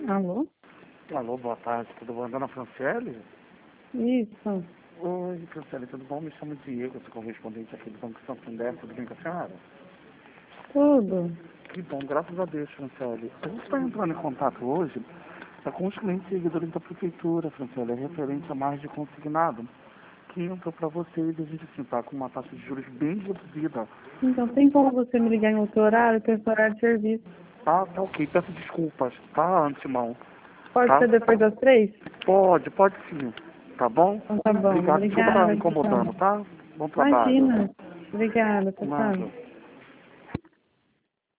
Alô? Alô, boa tarde, tudo bom? Dona Franciele? Isso. Oi, Franciele, tudo bom? Me chamo Diego, sou correspondente aqui do Banco Santander, tudo bem com a senhora? Tudo. Que bom, graças a Deus, Franciele. A gente está entrando em contato hoje com os clientes seguidores da prefeitura, Franciele, é referente a mais de consignado, que entrou para vocês e a gente assim, tá com uma taxa de juros bem reduzida. Então, tem como você me ligar em outro horário, que é esse horário de serviço? Tá ok, peço desculpas, tá, antemão, Pode tá? ser depois das 3? Pode sim, tá bom? Então tá bom. Obrigado, desculpa estar Obrigada, incomodando, tchau. tá? Bom trabalho. Imagina. Obrigada, tchau. Nada.